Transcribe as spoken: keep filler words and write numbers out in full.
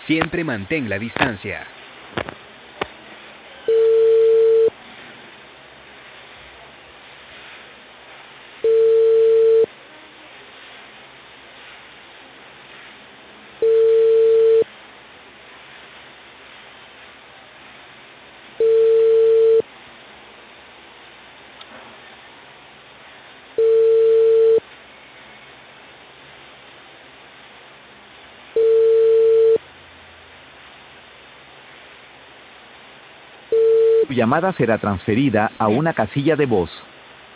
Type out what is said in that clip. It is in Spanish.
Siempre mantén la distancia. Tu llamada será transferida a una casilla de voz.